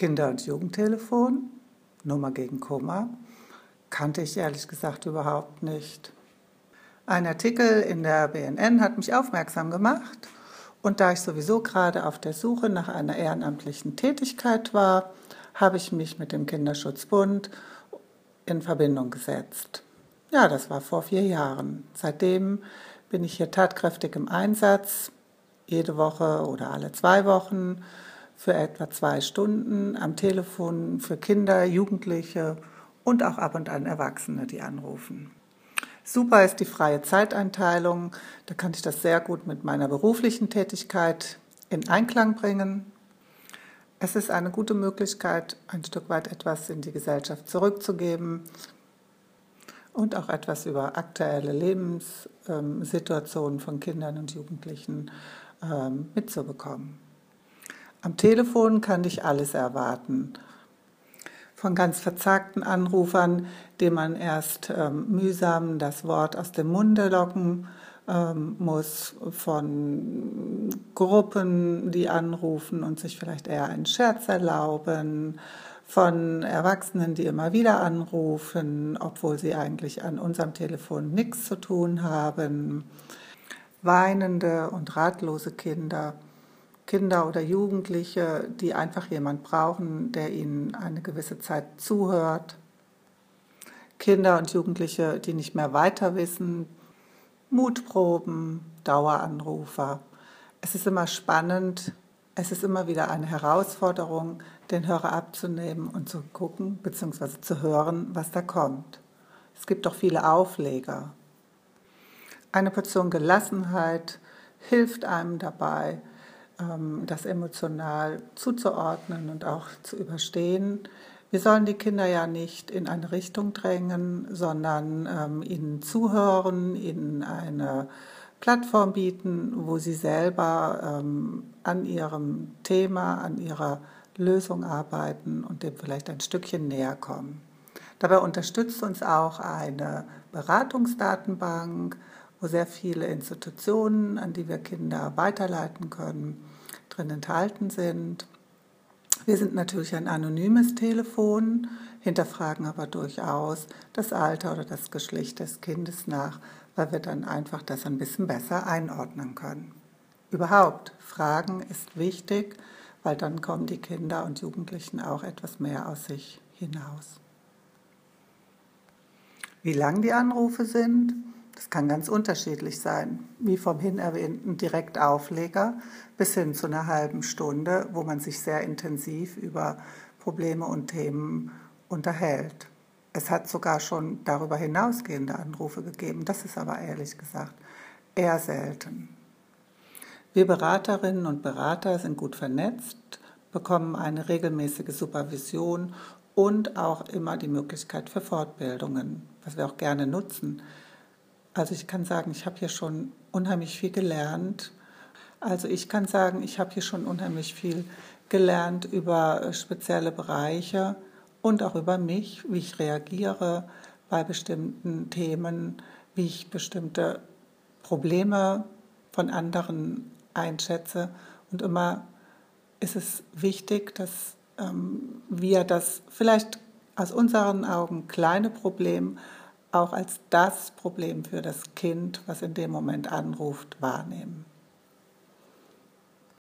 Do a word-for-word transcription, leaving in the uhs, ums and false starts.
Kinder- und Jugendtelefon, Nummer gegen Kummer, kannte ich ehrlich gesagt überhaupt nicht. Ein Artikel in der B N N hat mich aufmerksam gemacht und da ich sowieso gerade auf der Suche nach einer ehrenamtlichen Tätigkeit war, habe ich mich mit dem Kinderschutzbund in Verbindung gesetzt. Ja, das war vor vier Jahren. Seitdem bin ich hier tatkräftig im Einsatz, jede Woche oder alle zwei Wochen für etwa zwei Stunden am Telefon für Kinder, Jugendliche und auch ab und an Erwachsene, die anrufen. Super ist die freie Zeiteinteilung, da kann ich das sehr gut mit meiner beruflichen Tätigkeit in Einklang bringen. Es ist eine gute Möglichkeit, ein Stück weit etwas in die Gesellschaft zurückzugeben und auch etwas über aktuelle Lebenssituationen von Kindern und Jugendlichen mitzubekommen. Am Telefon kann dich alles erwarten. Von ganz verzagten Anrufern, denen man erst ähm, mühsam das Wort aus dem Munde locken ähm, muss, von Gruppen, die anrufen und sich vielleicht eher einen Scherz erlauben, von Erwachsenen, die immer wieder anrufen, obwohl sie eigentlich an unserem Telefon nichts zu tun haben, weinende und ratlose Kinder, Kinder oder Jugendliche, die einfach jemand brauchen, der ihnen eine gewisse Zeit zuhört. Kinder und Jugendliche, die nicht mehr weiter wissen. Mutproben, Daueranrufer. Es ist immer spannend, es ist immer wieder eine Herausforderung, den Hörer abzunehmen und zu gucken bzw. zu hören, was da kommt. Es gibt doch viele Aufleger. Eine Portion Gelassenheit hilft einem dabei, das emotional zuzuordnen und auch zu überstehen. Wir sollen die Kinder ja nicht in eine Richtung drängen, sondern ähm, ihnen zuhören, ihnen eine Plattform bieten, wo sie selber ähm, an ihrem Thema, an ihrer Lösung arbeiten und dem vielleicht ein Stückchen näher kommen. Dabei unterstützt uns auch eine Beratungsdatenbank, wo sehr viele Institutionen, an die wir Kinder weiterleiten können, drin enthalten sind. Wir sind natürlich ein anonymes Telefon, hinterfragen aber durchaus das Alter oder das Geschlecht des Kindes nach, weil wir dann einfach das ein bisschen besser einordnen können. Überhaupt, Fragen ist wichtig, weil dann kommen die Kinder und Jugendlichen auch etwas mehr aus sich hinaus. Wie lang die Anrufe sind? Das kann ganz unterschiedlich sein, wie vom hin erwähnten Direktaufleger bis hin zu einer halben Stunde, wo man sich sehr intensiv über Probleme und Themen unterhält. Es hat sogar schon darüber hinausgehende Anrufe gegeben, das ist aber ehrlich gesagt eher selten. Wir Beraterinnen und Berater sind gut vernetzt, bekommen eine regelmäßige Supervision und auch immer die Möglichkeit für Fortbildungen, was wir auch gerne nutzen. Also ich kann sagen, ich habe hier schon unheimlich viel gelernt. Also ich kann sagen, ich habe hier schon unheimlich viel gelernt über spezielle Bereiche und auch über mich, wie ich reagiere bei bestimmten Themen, wie ich bestimmte Probleme von anderen einschätze. Und immer ist es wichtig, dass ähm, wir das vielleicht aus unseren Augen kleine Problem auch als das Problem für das Kind, was in dem Moment anruft, wahrnehmen.